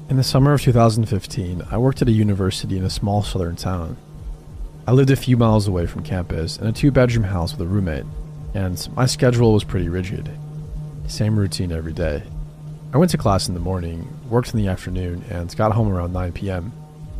In the summer of 2015, I worked at a university in a small southern town. I lived a few miles away from campus in a 2-bedroom house with a roommate, and my schedule was pretty rigid. Same routine every day. I went to class in the morning, worked in the afternoon, and got home around 9 p.m.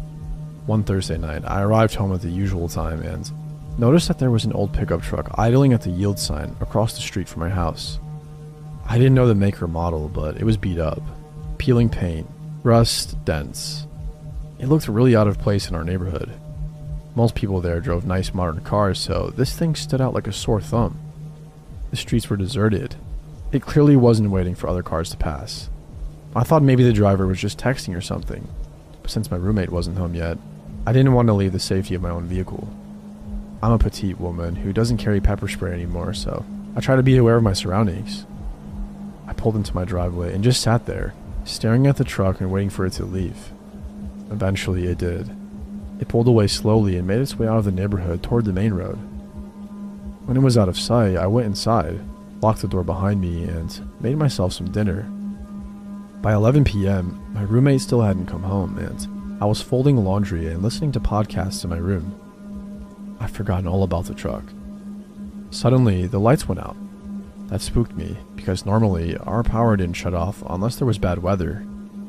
One Thursday night, I arrived home at the usual time and noticed that there was an old pickup truck idling at the yield sign across the street from my house. I didn't know the make or model, but it was beat up, peeling paint, rust, dents. It looked really out of place in our neighborhood. Most people there drove nice modern cars, so this thing stood out like a sore thumb. The streets were deserted. It clearly wasn't waiting for other cars to pass. I thought maybe the driver was just texting or something, but since my roommate wasn't home yet, I didn't want to leave the safety of my own vehicle. I'm a petite woman who doesn't carry pepper spray anymore, so I try to be aware of my surroundings. I pulled into my driveway and just sat there, staring at the truck and waiting for it to leave. Eventually it did. It pulled away slowly and made its way out of the neighborhood toward the main road. When it was out of sight, I went inside, locked the door behind me, and made myself some dinner. By 11 p.m., my roommate still hadn't come home, and I was folding laundry and listening to podcasts in my room. I'd forgotten all about the truck. Suddenly, the lights went out. That spooked me, because normally our power didn't shut off unless there was bad weather.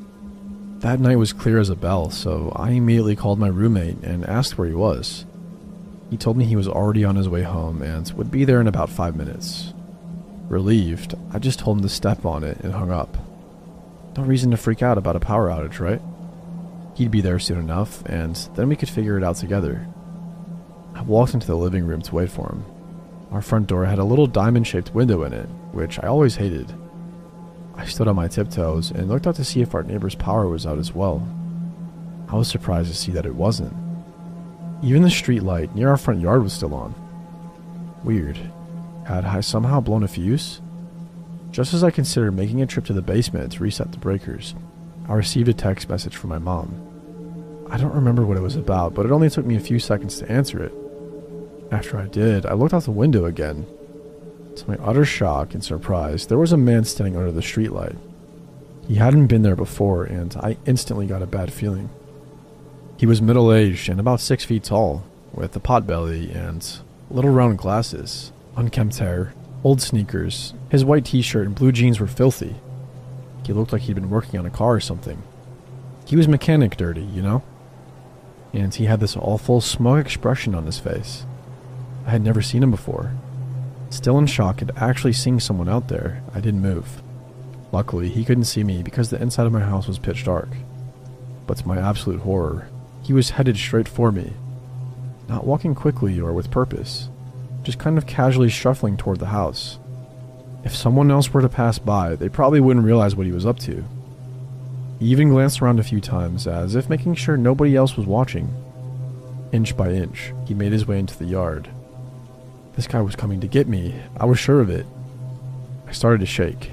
That night was clear as a bell, so I immediately called my roommate and asked where he was. He told me he was already on his way home and would be there in about 5 minutes. Relieved, I just told him to step on it and hung up. No reason to freak out about a power outage, right? He'd be there soon enough, and then we could figure it out together. I walked into the living room to wait for him. Our front door had a little diamond-shaped window in it, which I always hated. I stood on my tiptoes and looked out to see if our neighbor's power was out as well. I was surprised to see that it wasn't. Even the street light near our front yard was still on. Weird. Had I somehow blown a fuse? Just as I considered making a trip to the basement to reset the breakers, I received a text message from my mom. I don't remember what it was about, but it only took me a few seconds to answer it. After I did, I looked out the window again. To my utter shock and surprise, there was a man standing under the streetlight. He hadn't been there before, and I instantly got a bad feeling. He was middle-aged and about 6 feet tall, with a potbelly and little round glasses, unkempt hair, old sneakers. His white t-shirt and blue jeans were filthy. He looked like he'd been working on a car or something. He was mechanic dirty, you know? And he had this awful, smug expression on his face. I had never seen him before. Still in shock at actually seeing someone out there, I didn't move. Luckily, he couldn't see me because the inside of my house was pitch dark. But to my absolute horror, he was headed straight for me. Not walking quickly or with purpose, just kind of casually shuffling toward the house. If someone else were to pass by, they probably wouldn't realize what he was up to. He even glanced around a few times, as if making sure nobody else was watching. Inch by inch, he made his way into the yard. This guy was coming to get me. I was sure of it. I started to shake.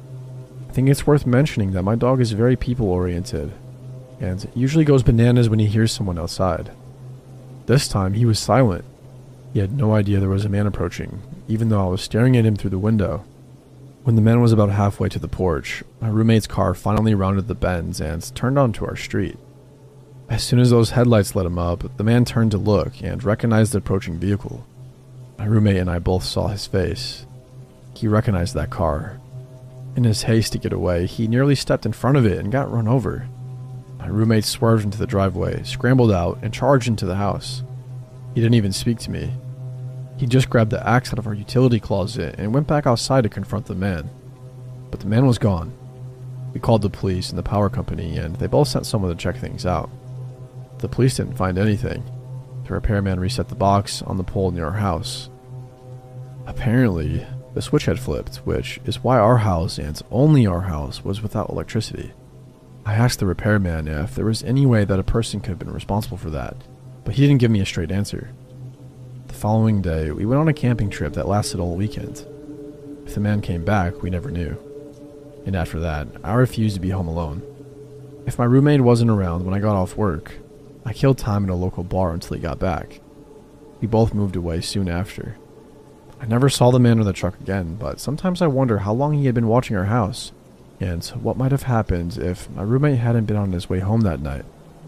I think it's worth mentioning that my dog is very people-oriented, and usually goes bananas when he hears someone outside. This time, he was silent. He had no idea there was a man approaching, even though I was staring at him through the window. When the man was about halfway to the porch, my roommate's car finally rounded the bends and turned onto our street. As soon as those headlights lit him up, the man turned to look and recognized the approaching vehicle. My roommate and I both saw his face. He recognized that car. In his haste to get away, he nearly stepped in front of it and got run over. My roommate swerved into the driveway, scrambled out, and charged into the house. He didn't even speak to me. He just grabbed the axe out of our utility closet and went back outside to confront the man. But the man was gone. We called the police and the power company, and they both sent someone to check things out. The police didn't find anything. The repairman reset the box on the pole near our house. Apparently, the switch had flipped, which is why our house, and only our house, was without electricity. I asked the repairman if there was any way that a person could have been responsible for that, but he didn't give me a straight answer. The following day, we went on a camping trip that lasted all weekend. If the man came back, we never knew. And after that, I refused to be home alone. If my roommate wasn't around when I got off work, I killed time in a local bar until he got back. We both moved away soon after. I never saw the man or the truck again, but sometimes I wonder how long he had been watching our house, and what might have happened if my roommate hadn't been on his way home that night.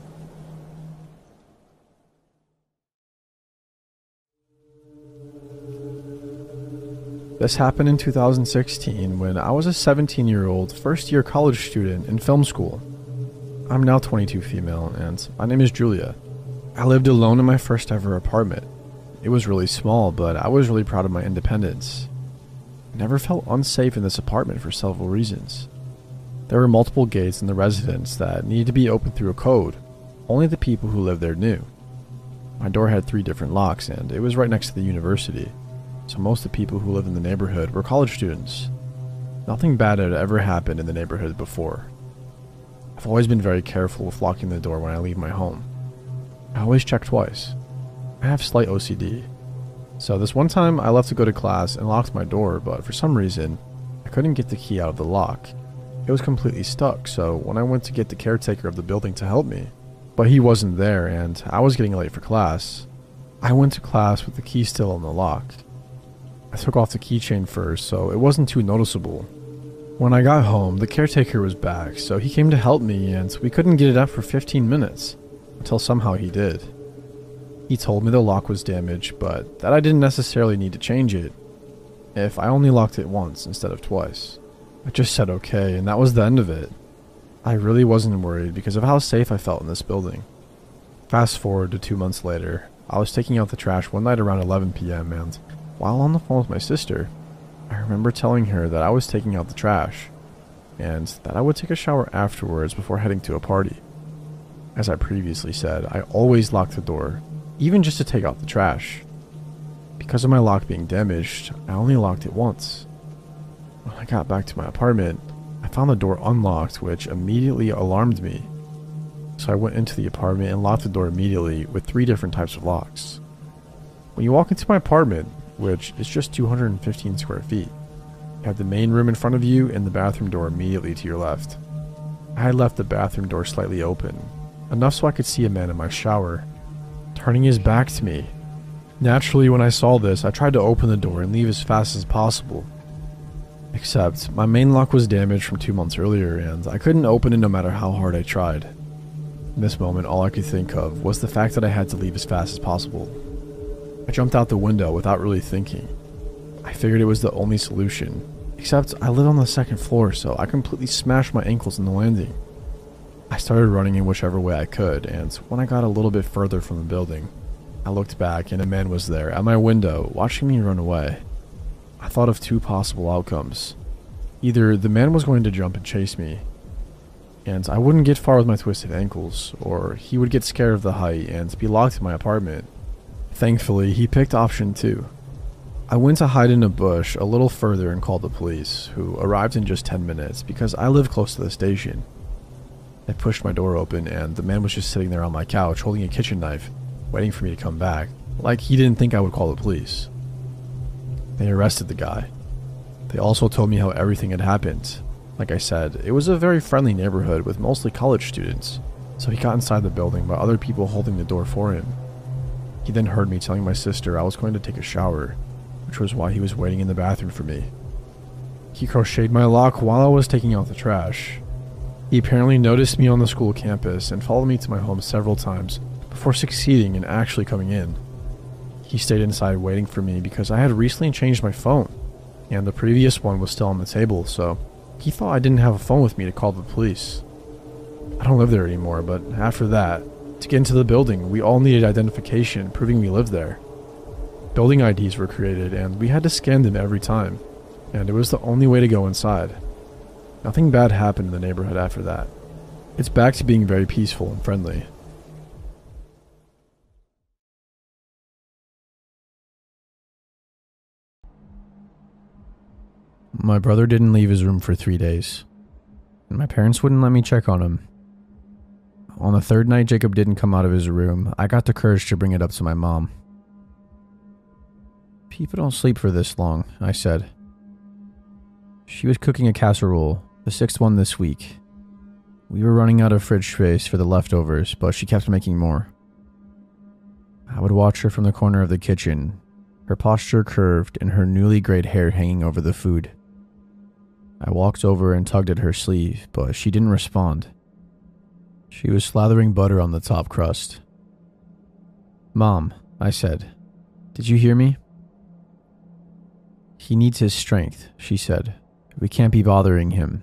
This happened in 2016 when I was a 17-year-old first-year college student in film school. I'm now 22 female, and my name is Julia. I lived alone in my first ever apartment. It was really small, but I was really proud of my independence. I never felt unsafe in this apartment for several reasons. There were multiple gates in the residence that needed to be opened through a code. Only the people who lived there knew. My door had 3 different locks, and it was right next to the university, so most of the people who lived in the neighborhood were college students. Nothing bad had ever happened in the neighborhood before. I've always been very careful with locking the door when I leave my home. I always check twice. I have slight OCD. So this one time I left to go to class and locked my door, but for some reason, I couldn't get the key out of the lock. It was completely stuck, so when I went to get the caretaker of the building to help me, but he wasn't there and I was getting late for class, I went to class with the key still in the lock. I took off the keychain first, so it wasn't too noticeable. When I got home, the caretaker was back, so he came to help me and we couldn't get it up for 15 minutes, until somehow he did. He told me the lock was damaged, but that I didn't necessarily need to change it, if I only locked it once instead of twice. I just said okay, and that was the end of it. I really wasn't worried because of how safe I felt in this building. Fast forward to 2 months later, I was taking out the trash one night around 11 p.m. and while on the phone with my sister, I remember telling her that I was taking out the trash, and that I would take a shower afterwards before heading to a party. As I previously said, I always lock the door, even just to take out the trash. Because of my lock being damaged, I only locked it once. When I got back to my apartment, I found the door unlocked, which immediately alarmed me. So I went into the apartment and locked the door immediately with 3 different types of locks. When you walk into my apartment, which is just 215 square feet, you have the main room in front of you and the bathroom door immediately to your left. I had left the bathroom door slightly open, enough so I could see a man in my shower, turning his back to me. Naturally, when I saw this, I tried to open the door and leave as fast as possible. Except, my main lock was damaged from 2 months earlier and I couldn't open it no matter how hard I tried. In this moment, all I could think of was the fact that I had to leave as fast as possible. I jumped out the window without really thinking. I figured it was the only solution, except I live on the 2nd floor, so I completely smashed my ankles in the landing. I started running in whichever way I could, and when I got a little bit further from the building, I looked back and a man was there at my window watching me run away. I thought of 2 possible outcomes. Either the man was going to jump and chase me, and I wouldn't get far with my twisted ankles, or he would get scared of the height and be locked in my apartment. Thankfully, he picked option 2. I went to hide in a bush a little further and called the police, who arrived in just 10 minutes because I live close to the station. I pushed my door open and the man was just sitting there on my couch holding a kitchen knife, waiting for me to come back, like he didn't think I would call the police. They arrested the guy. They also told me how everything had happened. Like I said, it was a very friendly neighborhood with mostly college students, so he got inside the building by other people holding the door for him. He then heard me telling my sister I was going to take a shower, which was why he was waiting in the bathroom for me. He crocheted my lock while I was taking out the trash. He apparently noticed me on the school campus and followed me to my home several times before succeeding in actually coming in. He stayed inside waiting for me because I had recently changed my phone, and the previous one was still on the table, so he thought I didn't have a phone with me to call the police. I don't live there anymore, but after that, to get into the building, we all needed identification proving we lived there. Building IDs were created and we had to scan them every time, and it was the only way to go inside. Nothing bad happened in the neighborhood after that. It's back to being very peaceful and friendly. My brother didn't leave his room for 3 days, and my parents wouldn't let me check on him. On the 3rd night Jacob didn't come out of his room, I got the courage to bring it up to my mom. "People don't sleep for this long," I said. She was cooking a casserole, the 6th one this week. We were running out of fridge space for the leftovers, but she kept making more. I would watch her from the corner of the kitchen, her posture curved and her newly grayed hair hanging over the food. I walked over and tugged at her sleeve, but she didn't respond. She was slathering butter on the top crust. "Mom," I said, "did you hear me?" "He needs his strength," she said. "We can't be bothering him."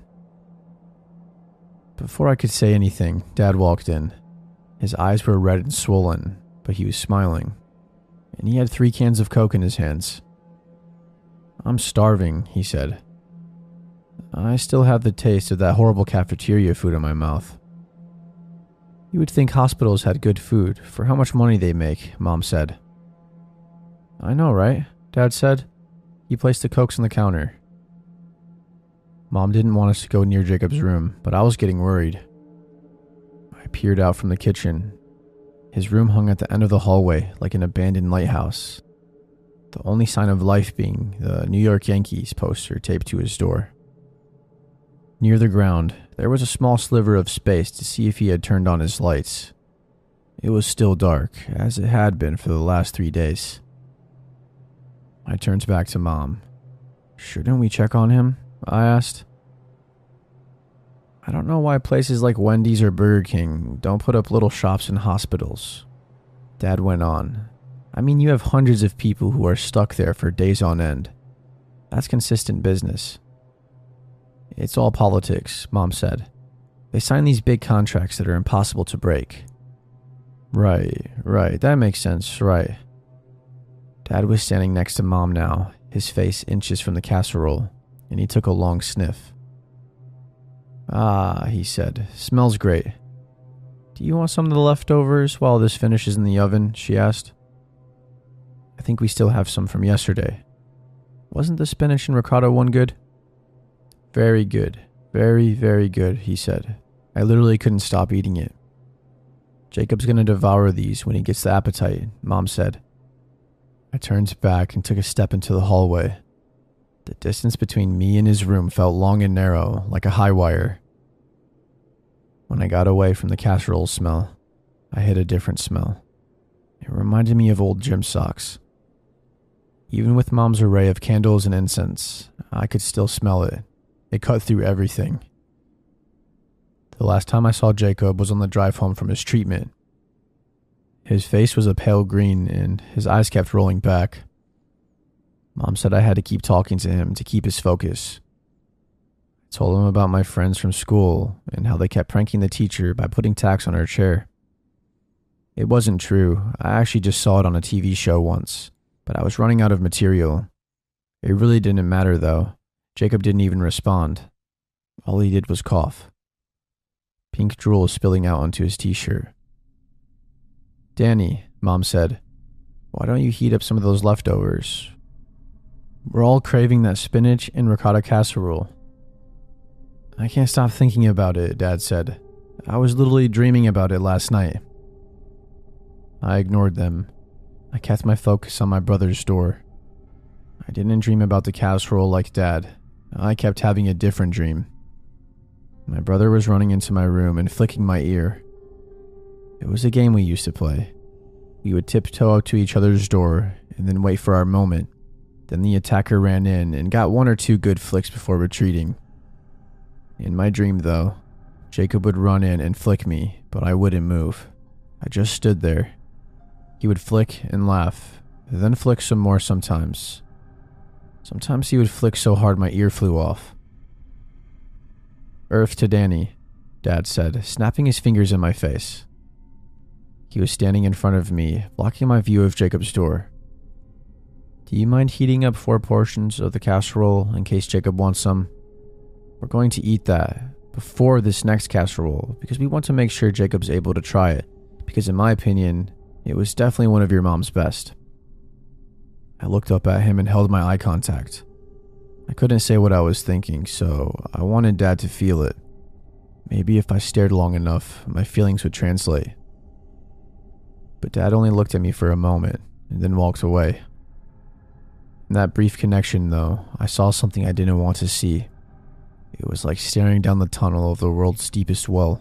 Before I could say anything, Dad walked in. His eyes were red and swollen, but he was smiling, and he had 3 cans of Coke in his hands. "I'm starving," he said. "I still have the taste of that horrible cafeteria food in my mouth." "You would think hospitals had good food for how much money they make," Mom said. "I know, right?" Dad said. He placed the Cokes on the counter. Mom didn't want us to go near Jacob's room, but I was getting worried. I peered out from the kitchen. His room hung at the end of the hallway like an abandoned lighthouse, the only sign of life being the New York Yankees poster taped to his door. Near the ground, there was a small sliver of space to see if he had turned on his lights. It was still dark, as it had been for the last 3 days. I turned back to Mom. "Shouldn't we check on him?" I asked. "I don't know why places like Wendy's or Burger King don't put up little shops in hospitals," Dad went on. "I mean, you have hundreds of people who are stuck there for days on end. That's consistent business." "It's all politics," Mom said. "They sign these big contracts that are impossible to break." Right, that makes sense, right. Dad was standing next to Mom now, his face inches from the casserole, and he took a long sniff. "Ah," he said, "smells great." "Do you want some of the leftovers while this finishes in the oven?" she asked. "I think we still have some from yesterday. Wasn't the spinach and ricotta one good?" "Very good. Very, very good," he said. "I literally couldn't stop eating it." "Jacob's gonna devour these when he gets the appetite," Mom said. I turned back and took a step into the hallway. The distance between me and his room felt long and narrow, like a high wire. When I got away from the casserole smell, I hit a different smell. It reminded me of old gym socks. Even with Mom's array of candles and incense, I could still smell it. It cut through everything. The last time I saw Jacob was on the drive home from his treatment. His face was a pale green, and his eyes kept rolling back. Mom said I had to keep talking to him to keep his focus. I told him about my friends from school and how they kept pranking the teacher by putting tacks on her chair. It wasn't true. I actually just saw it on a TV show once, but I was running out of material. It really didn't matter, though. Jacob didn't even respond. All he did was cough. Pink drool was spilling out onto his t-shirt. "Danny," Mom said, "why don't you heat up some of those leftovers? We're all craving that spinach and ricotta casserole." "I can't stop thinking about it," Dad said. "I was literally dreaming about it last night." I ignored them. I kept my focus on my brother's door. I didn't dream about the casserole like Dad. I kept having a different dream. My brother was running into my room and flicking my ear. It was a game we used to play. We would tiptoe up to each other's door and then wait for our moment. Then the attacker ran in and got 1 or 2 good flicks before retreating. In my dream, though, Jacob would run in and flick me, but I wouldn't move. I just stood there. He would flick and laugh, then flick some more sometimes. Sometimes he would flick so hard my ear flew off. "Earth to Danny," Dad said, snapping his fingers in my face. He was standing in front of me, blocking my view of Jacob's door. "Do you mind heating up 4 portions of the casserole in case Jacob wants some? We're going to eat that before this next casserole because we want to make sure Jacob's able to try it, because in my opinion, it was definitely one of your mom's best." I looked up at him and held my eye contact. I couldn't say what I was thinking, so I wanted Dad to feel it. Maybe if I stared long enough, my feelings would translate. But Dad only looked at me for a moment and then walked away. In that brief connection, though, I saw something I didn't want to see. It was like staring down the tunnel of the world's deepest well.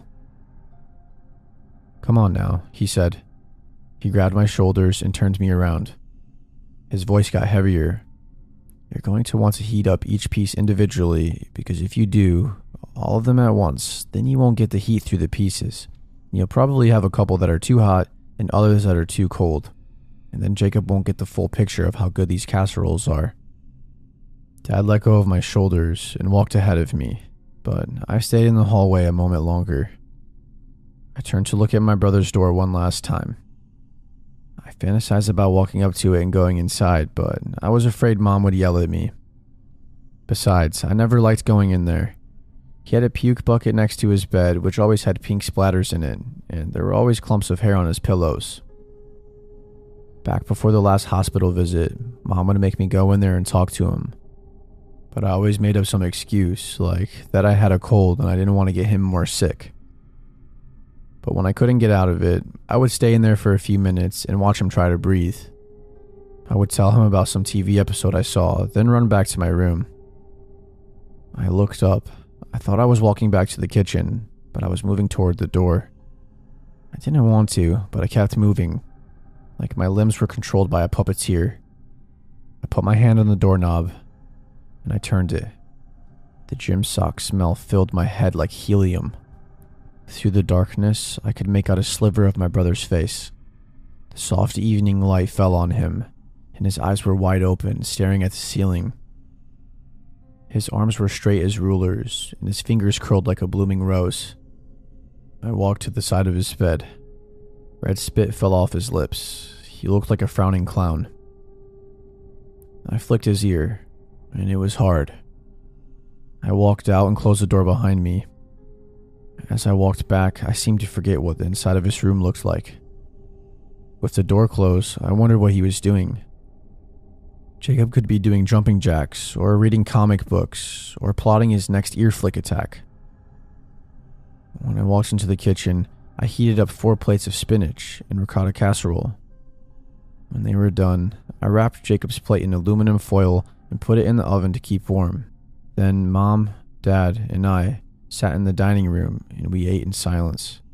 "Come on now," he said. He grabbed my shoulders and turned me around. His voice got heavier. You're going to want to heat up each piece individually, because if you do all of them at once, then you won't get the heat through the pieces. You'll probably have a couple that are too hot and others that are too cold, and then Jacob won't get the full picture of how good these casseroles are. Dad let go of my shoulders and walked ahead of me, but I stayed in the hallway a moment longer. I turned to look at my brother's door one last time. I fantasized about walking up to it and going inside, but I was afraid Mom would yell at me. Besides, I never liked going in there. He had a puke bucket next to his bed, which always had pink splatters in it, and there were always clumps of hair on his pillows. Back before the last hospital visit, Mom would make me go in there and talk to him. But I always made up some excuse, like that I had a cold and I didn't want to get him more sick. But when I couldn't get out of it, I would stay in there for a few minutes and watch him try to breathe. I would tell him about some TV episode I saw, then run back to my room. I looked up. I thought I was walking back to the kitchen, but I was moving toward the door. I didn't want to, but I kept moving, like my limbs were controlled by a puppeteer. I put my hand on the doorknob, and I turned it. The gym sock smell filled my head like helium. Through the darkness, I could make out a sliver of my brother's face. The soft evening light fell on him, and his eyes were wide open, staring at the ceiling. His arms were straight as rulers, and his fingers curled like a blooming rose. I walked to the side of his bed. Red spit fell off his lips. He looked like a frowning clown. I flicked his ear, and it was hard. I walked out and closed the door behind me. As I walked back, I seemed to forget what the inside of his room looked like. With the door closed, I wondered what he was doing. Jacob could be doing jumping jacks, or reading comic books, or plotting his next ear flick attack. When I walked into the kitchen, I heated up 4 plates of spinach and ricotta casserole. When they were done, I wrapped Jacob's plate in aluminum foil and put it in the oven to keep warm. Then Mom, Dad, and I sat in the dining room and we ate in silence.